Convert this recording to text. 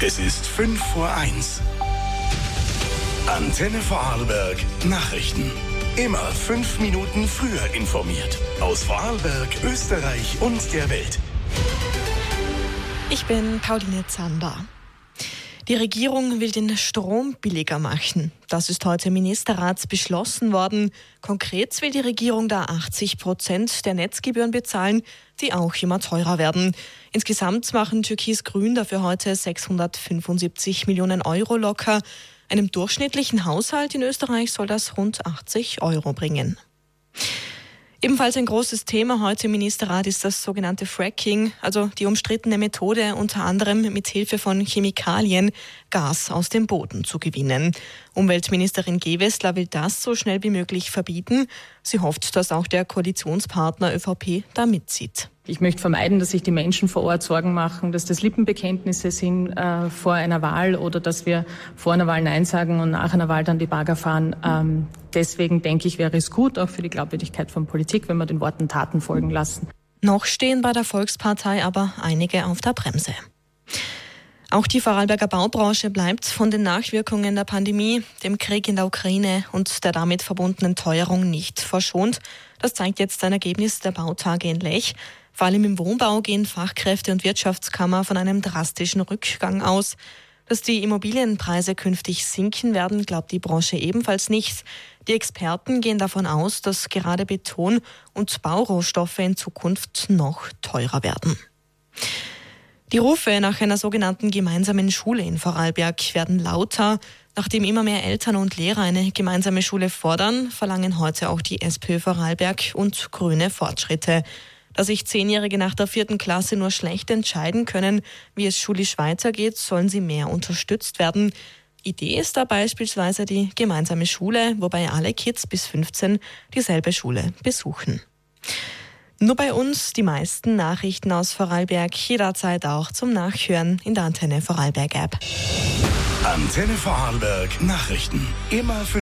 Es ist 5:05. Antenne Vorarlberg Nachrichten. Immer 5 Minuten früher informiert. Aus Vorarlberg, Österreich und der Welt. Ich bin Pauline Zander. Die Regierung will den Strom billiger machen. Das ist heute im Ministerrat beschlossen worden. Konkret will die Regierung da 80% der Netzgebühren bezahlen, die auch immer teurer werden. Insgesamt machen Türkis-Grün dafür heute 675 Millionen Euro locker. Einem durchschnittlichen Haushalt in Österreich soll das rund 80 Euro bringen. Ebenfalls ein großes Thema heute im Ministerrat ist das sogenannte Fracking, also die umstrittene Methode, unter anderem mit Hilfe von Chemikalien Gas aus dem Boden zu gewinnen. Umweltministerin Gewessler will das so schnell wie möglich verbieten. Sie hofft, dass auch der Koalitionspartner ÖVP da mitzieht. Ich möchte vermeiden, dass sich die Menschen vor Ort Sorgen machen, dass das Lippenbekenntnisse sind vor einer Wahl oder dass wir vor einer Wahl Nein sagen und nach einer Wahl dann die Bagger fahren. Deswegen denke ich, wäre es gut, auch für die Glaubwürdigkeit von Politik, wenn wir den Worten Taten folgen lassen. Noch stehen bei der Volkspartei aber einige auf der Bremse. Auch die Vorarlberger Baubranche bleibt von den Nachwirkungen der Pandemie, dem Krieg in der Ukraine und der damit verbundenen Teuerung nicht verschont. Das zeigt jetzt ein Ergebnis der Bautage in Lech. Vor allem im Wohnbau gehen Fachkräfte und Wirtschaftskammer von einem drastischen Rückgang aus. Dass die Immobilienpreise künftig sinken werden, glaubt die Branche ebenfalls nicht. Die Experten gehen davon aus, dass gerade Beton und Baurohstoffe in Zukunft noch teurer werden. Die Rufe nach einer sogenannten gemeinsamen Schule in Vorarlberg werden lauter. Nachdem immer mehr Eltern und Lehrer eine gemeinsame Schule fordern, verlangen heute auch die SPÖ Vorarlberg und Grüne Fortschritte. Da sich 10-Jährige nach der 4. Klasse nur schlecht entscheiden können, wie es schulisch weitergeht, sollen sie mehr unterstützt werden. Idee ist da beispielsweise die gemeinsame Schule, wobei alle Kids bis 15 dieselbe Schule besuchen. Nur bei uns die meisten Nachrichten aus Vorarlberg, jederzeit auch zum Nachhören in der Antenne Vorarlberg App. Antenne Vorarlberg Nachrichten. Immer für